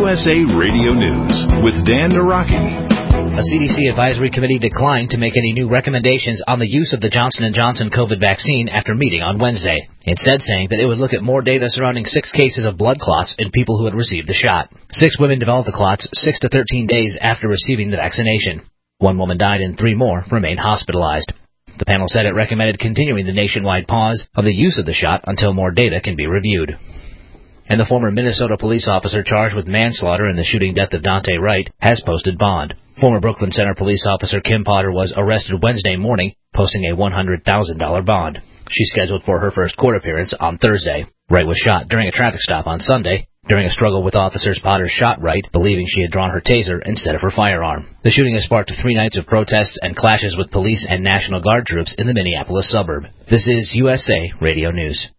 USA Radio News with Dan Naraki. A CDC advisory committee declined to make any new recommendations on the use of the Johnson & Johnson COVID vaccine after meeting on Wednesday, instead saying that it would look at more data surrounding 6 cases of blood clots in people who had received the shot. 6 women developed the clots 6 to 13 days after receiving the vaccination. 1 woman died and 3 more remained hospitalized. The panel said it recommended continuing the nationwide pause of the use of the shot until more data can be reviewed. And the former Minnesota police officer charged with manslaughter in the shooting death of Daunte Wright has posted bond. Former Brooklyn Center police officer Kim Potter was arrested Wednesday morning, posting a $100,000 bond. She's scheduled for her first court appearance on Thursday. Wright was shot during a traffic stop on Sunday. During a struggle with officers, Potter shot Wright, believing she had drawn her taser instead of her firearm. The shooting has sparked 3 nights of protests and clashes with police and National Guard troops in the Minneapolis suburb. This is USA Radio News.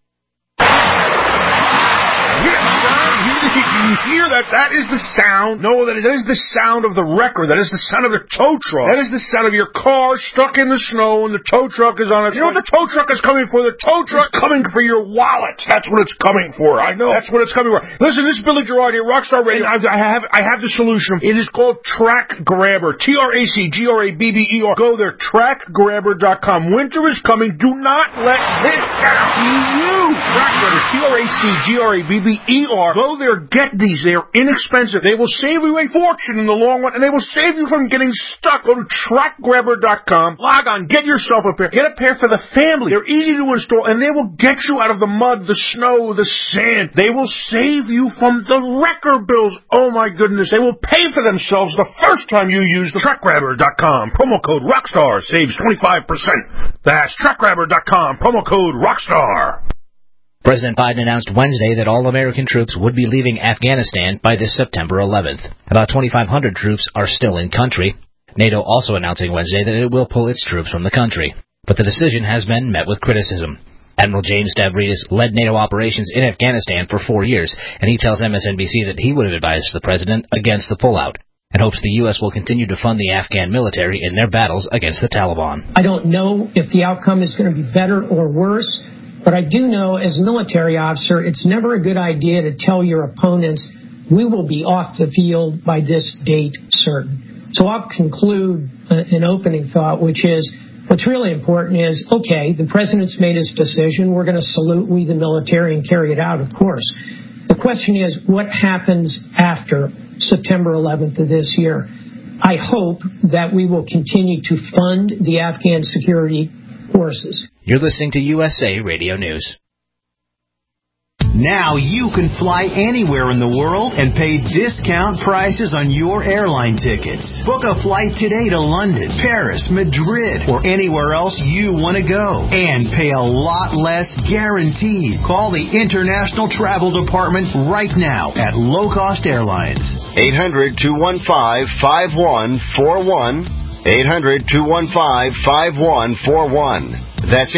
You hear that? That is the sound. No, that is the sound of the wrecker. That is the sound of the tow truck. That is the sound of your car stuck in the snow and the tow truck is on it. You know what the tow truck is coming for? The tow truck is coming for your wallet. That's what it's coming for. I know. That's what it's coming for. Listen, this is Billy Gerard here, Rockstar Radio. I have the solution. It is called Track Grabber. TRACGRABBER. Go there, trackgrabber.com. Winter is coming. Do not let this sound be used. Track Grabber. TRACGRABBER. Go there, get these. They are inexpensive. They will save you a fortune in the long run, and they will save you from getting stuck. Go to trackgrabber.com. Log on. Get yourself a pair. Get a pair for the family. They're easy to install, and they will get you out of the mud, the snow, the sand. They will save you from the wrecker bills. Oh, my goodness. They will pay for themselves the first time you use the trackgrabber.com. Promo code ROCKSTAR saves 25%. That's trackgrabber.com. Promo code ROCKSTAR. President Biden announced Wednesday that all American troops would be leaving Afghanistan by this September 11th. About 2,500 troops are still in country. NATO also announcing Wednesday that it will pull its troops from the country. But the decision has been met with criticism. Admiral James Stavridis led NATO operations in Afghanistan for 4 years, and he tells MSNBC that he would have advised the president against the pullout and hopes the U.S. will continue to fund the Afghan military in their battles against the Taliban. I don't know if the outcome is going to be better or worse. But I do know, as a military officer, it's never a good idea to tell your opponents, we will be off the field by this date certain. So I'll conclude an opening thought, which is, what's really important is, okay, the president's made his decision. We're going to salute we, the military, and carry it out, of course. The question is, what happens after September 11th of this year? I hope that we will continue to fund the Afghan security forces. You're listening to USA Radio News. Now you can fly anywhere in the world and pay discount prices on your airline tickets. Book a flight today to London, Paris, Madrid, or anywhere else you want to go. And pay a lot less guaranteed. Call the International Travel Department right now at Low Cost Airlines. 800-215-5141. 800-215-5141. That's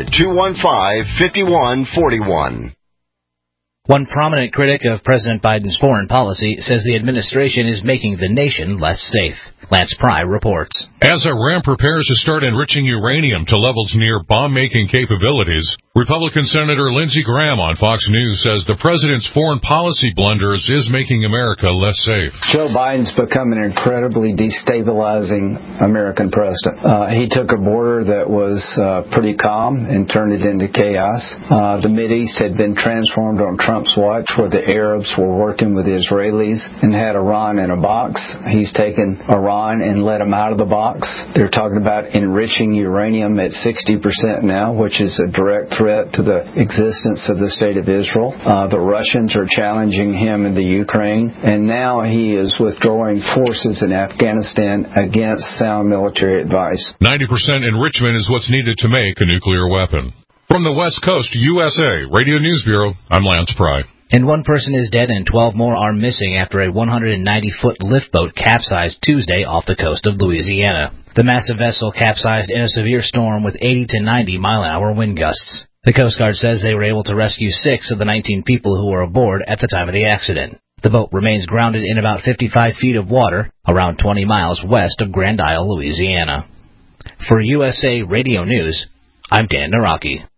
800-215-5141. One prominent critic of President Biden's foreign policy says the administration is making the nation less safe. Lance Pry reports. As Iran prepares to start enriching uranium to levels near bomb-making capabilities, Republican Senator Lindsey Graham on Fox News says the president's foreign policy blunders is making America less safe. Joe Biden's become an incredibly destabilizing American president. He took a border that was pretty calm and turned it into chaos. The Mideast had been transformed on Trump's watch, where the Arabs were working with the Israelis and had Iran in a box. He's taken Iran and let them out of the box. They're talking about enriching uranium at 60% now, which is a direct threat to the existence of the state of Israel. The Russians are challenging him in the Ukraine, and now he is withdrawing forces in Afghanistan against sound military advice. 90% enrichment is what's needed to make a nuclear weapon. From the West Coast, USA Radio News Bureau, I'm Lance Pry. And 1 person is dead and 12 more are missing after a 190-foot lift boat capsized Tuesday off the coast of Louisiana. The massive vessel capsized in a severe storm with 80 to 90 mile-an-hour wind gusts. The Coast Guard says they were able to rescue 6 of the 19 people who were aboard at the time of the accident. The boat remains grounded in about 55 feet of water, around 20 miles west of Grand Isle, Louisiana. For USA Radio News, I'm Dan Naraki.